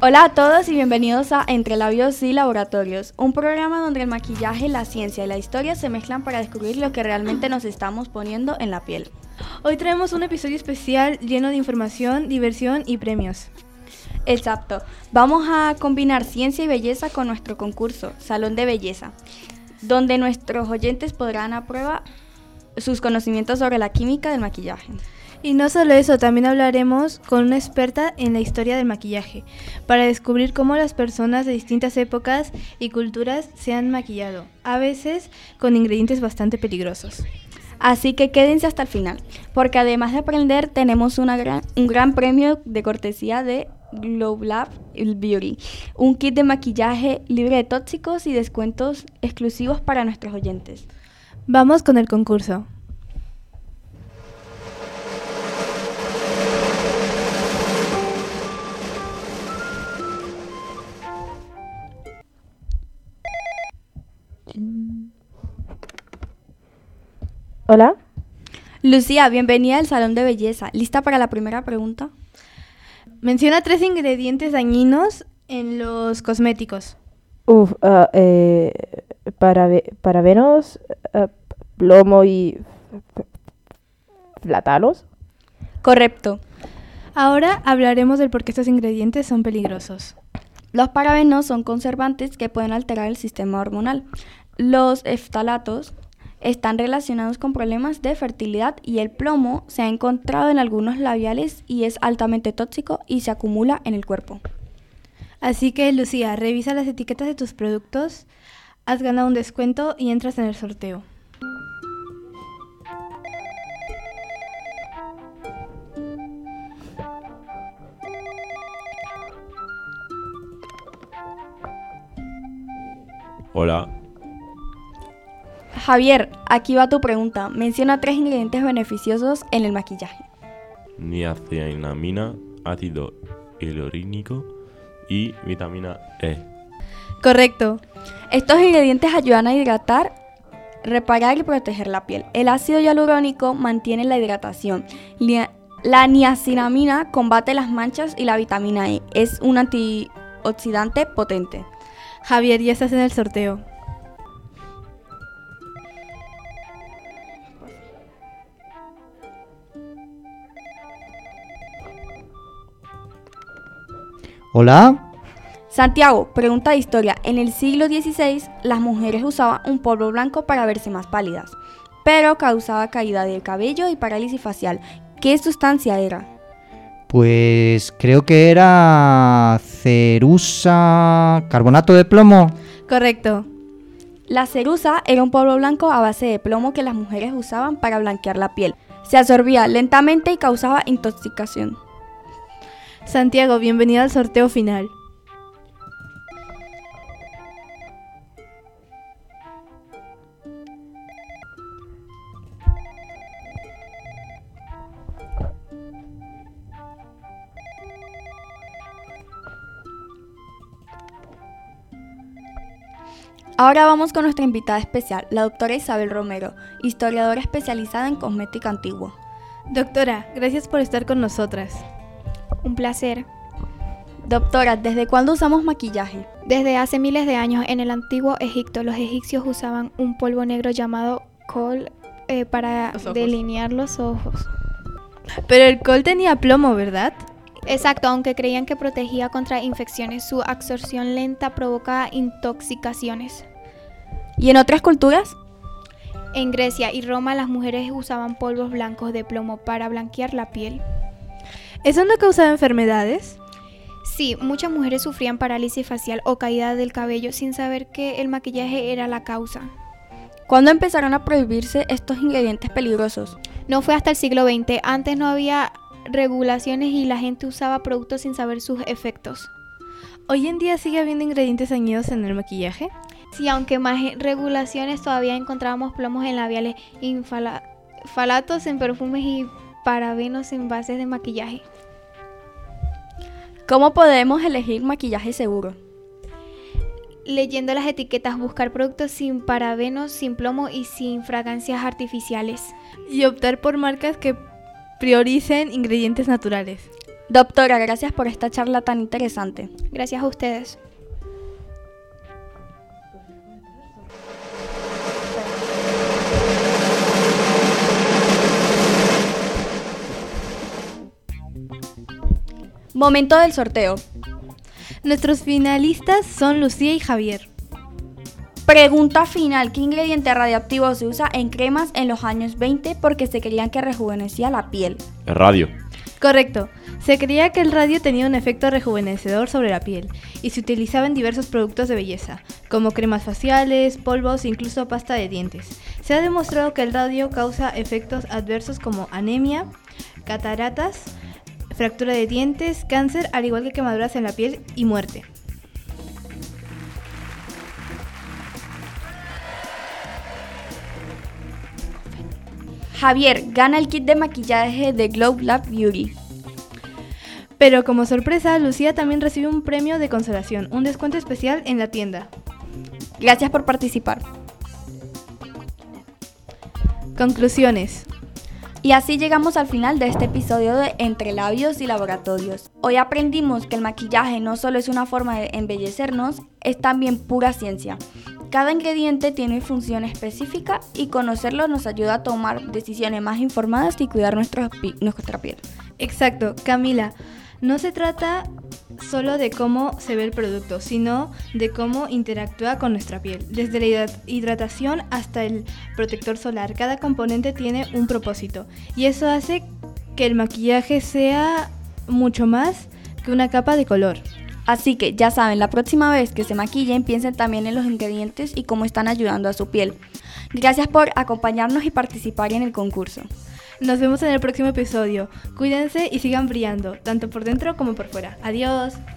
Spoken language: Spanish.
Hola a todos y bienvenidos a Entre Labios y Laboratorios, un programa donde el maquillaje, la ciencia y la historia se mezclan para descubrir lo que realmente nos estamos poniendo en la piel. Hoy traemos un episodio especial lleno de información, diversión y premios. Exacto, vamos a combinar ciencia y belleza con nuestro concurso, Salón de Belleza, donde nuestros oyentes podrán a prueba sus conocimientos sobre la química del maquillaje. Y no solo eso, también hablaremos con una experta en la historia del maquillaje, para descubrir cómo las personas de distintas épocas y culturas se han maquillado, a veces con ingredientes bastante peligrosos. Así que quédense hasta el final, porque además de aprender, tenemos un gran premio de cortesía de Glow Lab Beauty, un kit de maquillaje libre de tóxicos y descuentos exclusivos para nuestros oyentes. Vamos con el concurso. Hola. Lucía, bienvenida al Salón de Belleza. ¿Lista para la primera pregunta? Menciona 3 ingredientes dañinos en los cosméticos. Parabenos, plomo y flatalos. Correcto. Ahora hablaremos del por qué estos ingredientes son peligrosos. Los parabenos son conservantes que pueden alterar el sistema hormonal. Los eftalatos están relacionados con problemas de fertilidad y el plomo se ha encontrado en algunos labiales y es altamente tóxico y se acumula en el cuerpo. Así que, Lucía, revisa las etiquetas de tus productos, has ganado un descuento y entras en el sorteo. Hola. Javier, aquí va tu pregunta. Menciona 3 ingredientes beneficiosos en el maquillaje. Niacinamida, ácido hialurónico y vitamina E. Correcto. Estos ingredientes ayudan a hidratar, reparar y proteger la piel. El ácido hialurónico mantiene la hidratación. La niacinamida combate las manchas y la vitamina E es un antioxidante potente. Javier, ya estás en el sorteo. Hola. Santiago, pregunta de historia. En el siglo XVI, las mujeres usaban un polvo blanco para verse más pálidas, pero causaba caída del cabello y parálisis facial. ¿Qué sustancia era? Pues creo que era cerusa, carbonato de plomo. Correcto. La cerusa era un polvo blanco a base de plomo que las mujeres usaban para blanquear la piel. Se absorbía lentamente y causaba intoxicación. Santiago, bienvenido al sorteo final. Ahora vamos con nuestra invitada especial, la doctora Isabel Romero, historiadora especializada en cosmética antigua. Doctora, gracias por estar con nosotras. Un placer. Doctora, ¿desde cuándo usamos maquillaje? Desde hace miles de años, en el antiguo Egipto, los egipcios usaban un polvo negro llamado col para delinear los ojos. Pero el col tenía plomo, ¿verdad? Exacto, aunque creían que protegía contra infecciones, su absorción lenta provocaba intoxicaciones. ¿Y en otras culturas? En Grecia y Roma, las mujeres usaban polvos blancos de plomo para blanquear la piel. ¿Eso no causaba enfermedades? Sí, muchas mujeres sufrían parálisis facial o caída del cabello sin saber que el maquillaje era la causa. ¿Cuándo empezaron a prohibirse estos ingredientes peligrosos? No fue hasta el siglo XX. Antes no había regulaciones y la gente usaba productos sin saber sus efectos. ¿Hoy en día sigue habiendo ingredientes dañinos en el maquillaje? Sí, aunque más regulaciones, todavía encontrábamos plomos en labiales, falatos en perfumes y parabenos en bases de maquillaje. ¿Cómo podemos elegir maquillaje seguro? Leyendo las etiquetas, buscar productos sin parabenos, sin plomo y sin fragancias artificiales. Y optar por marcas que prioricen ingredientes naturales. Doctora, gracias por esta charla tan interesante. Gracias a ustedes. Momento del sorteo. Nuestros finalistas son Lucía y Javier. Pregunta final. ¿Qué ingrediente radioactivo se usa en cremas en los años 20 porque se creían que rejuvenecía la piel? El radio. Correcto. Se creía que el radio tenía un efecto rejuvenecedor sobre la piel y se utilizaba en diversos productos de belleza, como cremas faciales, polvos e incluso pasta de dientes. Se ha demostrado que el radio causa efectos adversos como anemia, cataratas, fractura de dientes, cáncer, al igual que quemaduras en la piel y muerte. Javier gana el kit de maquillaje de Glow Lab Beauty. Pero como sorpresa, Lucía también recibe un premio de consolación, un descuento especial en la tienda. Gracias por participar. Conclusiones. Y así llegamos al final de este episodio de Entre Labios y Laboratorios. Hoy aprendimos que el maquillaje no solo es una forma de embellecernos, es también pura ciencia. Cada ingrediente tiene función específica y conocerlo nos ayuda a tomar decisiones más informadas y cuidar nuestra piel. Exacto, Camila. No se trata solo de cómo se ve el producto, sino de cómo interactúa con nuestra piel. Desde la hidratación hasta el protector solar, cada componente tiene un propósito y eso hace que el maquillaje sea mucho más que una capa de color. Así que ya saben, la próxima vez que se maquillen, piensen también en los ingredientes y cómo están ayudando a su piel. Gracias por acompañarnos y participar en el concurso. Nos vemos en el próximo episodio. Cuídense y sigan brillando, tanto por dentro como por fuera. Adiós.